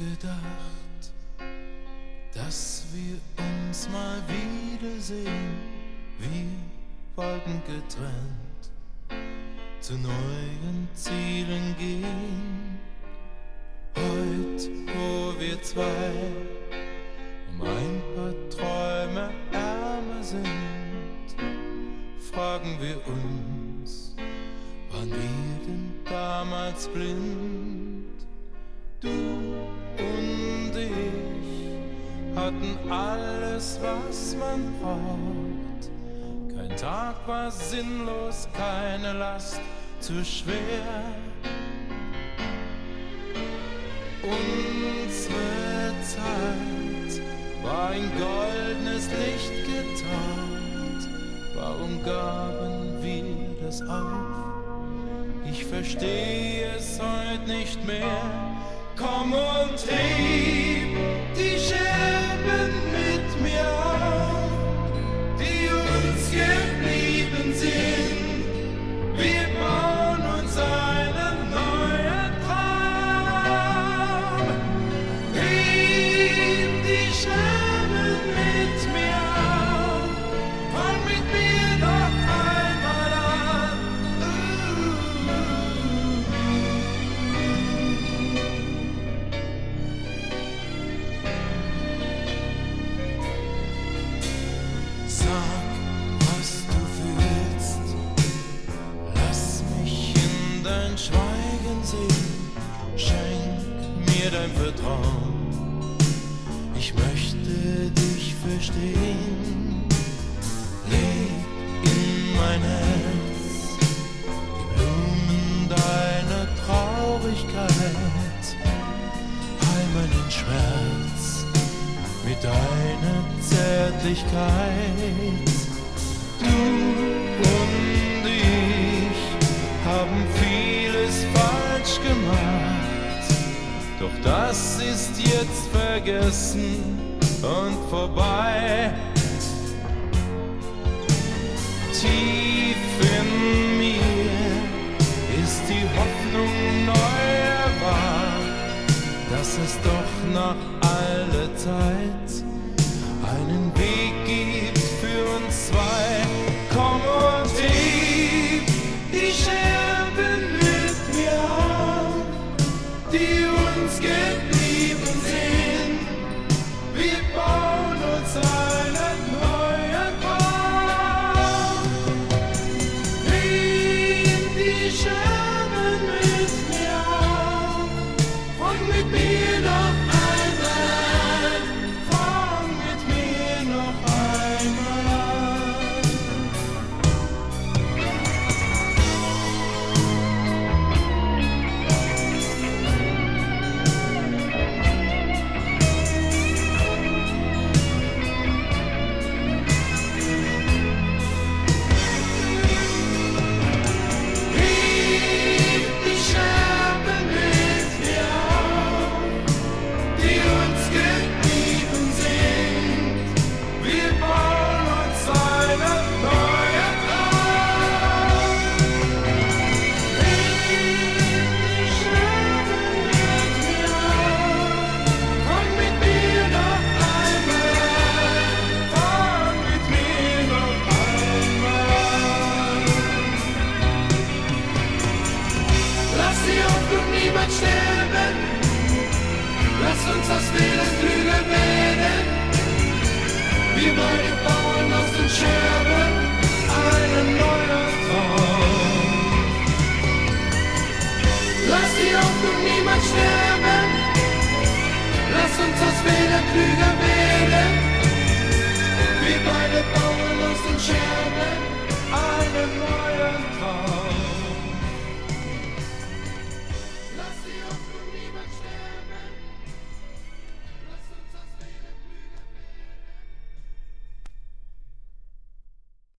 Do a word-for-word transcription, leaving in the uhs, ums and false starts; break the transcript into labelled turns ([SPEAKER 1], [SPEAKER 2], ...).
[SPEAKER 1] gedacht, dass wir uns mal wiedersehen, wir wollten getrennt zu neuen Zielen gehen. Heute, wo wir zwei um ein paar Träume ärmer sind, fragen wir uns, waren wir denn damals blind? Du und ich hatten alles, was man braucht. Kein Tag war sinnlos, keine Last zu schwer. Unsere Zeit war in goldenes Licht getaucht. Warum gaben wir das auf? Ich verstehe es heute nicht mehr. Komm und heb die Scherben mit mir auf, die uns geblieben sind. Wir bauen uns einen neuen Traum. Heb die Scherben mit mir auf, fang mit mir noch einmal an. Sag, was du fühlst, lass mich in dein Schweigen sehen, schenk mir dein Vertrauen, ich möchte dich verstehen. Leg in mein Herz die Blumen deiner Traurigkeit, heil meinen Schmerz mit deiner Zärtlichkeit. Du und ich haben vieles falsch gemacht, doch das ist jetzt vergessen und vorbei. Tief in mir ist die Hoffnung neu erwacht, dass es doch nach aller Zeit einen Weg gibt für uns zwei. Komm und heb die Scherben mit mir auf, die uns geblieben sind. Wir bauen uns einen neuen Traum. Heb die Scherben mit mir auf, fang mit mir noch einmal an. Fang mit mir noch einmal an. Heb die Scherben mit mir auf, die uns geblieben sind. Wir bauen uns einen neuen Traum. Heb die Scherben mit mir auf, fang mit mir noch einmal an. Fang mit mir noch einmal an. Lass die Hoffnung niemals sterben. Lass uns aus Fehlern klüger werden. Wir beide bauen aus den Scherben einen neuen Traum. Lass die Hoffnung niemals sterben. Lass uns aus Fehlern klüger werden. Wir beide bauen aus den Scherben einen neuen Traum.